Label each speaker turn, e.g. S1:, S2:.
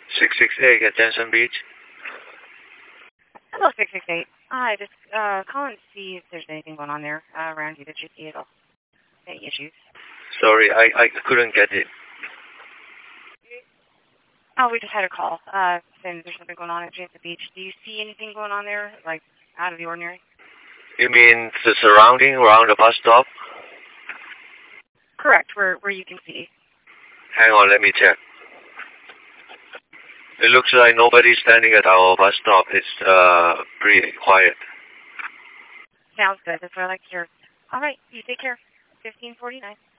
S1: 668 at Jensen Beach.
S2: Hello, 668. Hi, just calling to see if there's anything going on there around you that you see at all. Any issues?
S1: Sorry, I couldn't get it.
S2: Oh, we just had a call saying there's something going on at Jensen Beach. Do you see anything going on there, like, out of the ordinary?
S1: You mean the surrounding around the bus stop?
S2: Correct, where you can see.
S1: Hang on, let me check. It looks like nobody's standing at our bus stop. It's pretty quiet.
S2: Sounds good. That's what I like to hear. All right, you take care. 1549.